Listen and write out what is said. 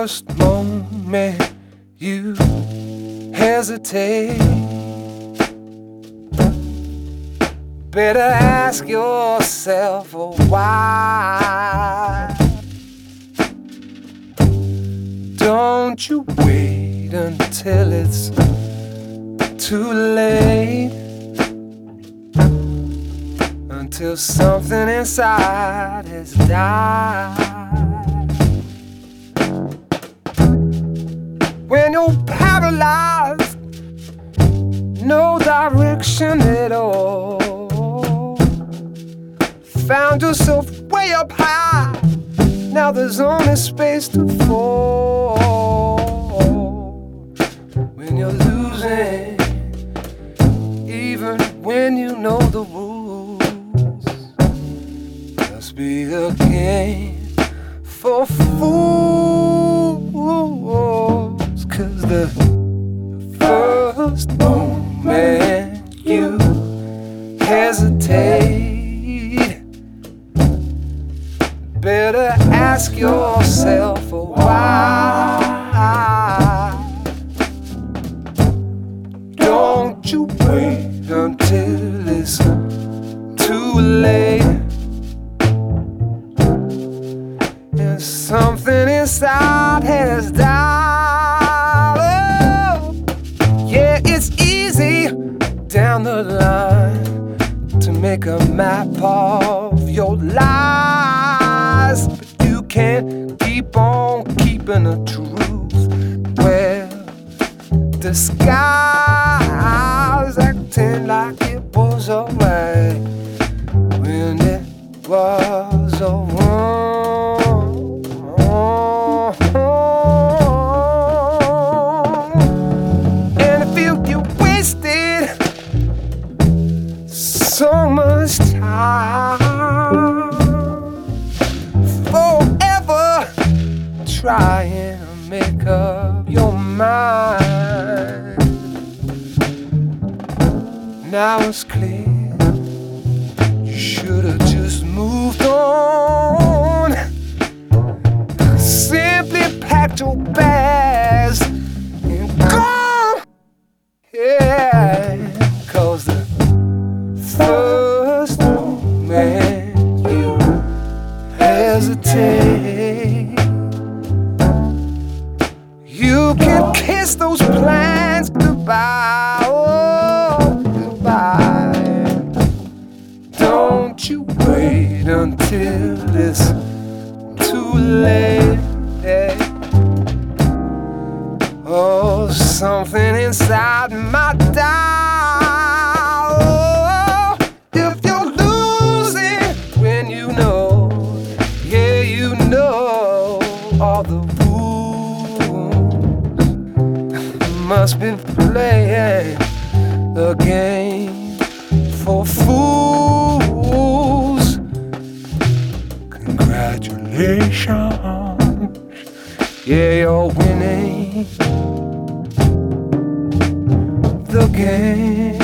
first moment you hesitate, better ask yourself why. Don't you wait until it's too late, until something inside has died. When you're paralyzed, no direction at all, found yourself way up high, now there's only space to fall. When you're losing, even when you know the rules, must be a game for fools. 'Cause the first moment you hesitate, better ask yourself why. Don't you wait until it's too late, and something inside has died. Oh, yeah, it's easy down the line to make a map of your lies, but you can't keep on keeping the truth. Well, the sky's acting like it was alright when it was wrong. And I feel you wasted so much time, forever trying to make up your mind. Now it's clear you should have just moved on, simply packed your bags and gone. Yeah, 'cause the first moment you hesitate, you can kiss those plans goodbye. Oh, goodbye. Don't you wait until it's too late. Oh, something inside might die. Oh, if you're losing when you know, yeah, you know all the rules, must be playing a game for fools. Congratulations, yeah, you're winning the game.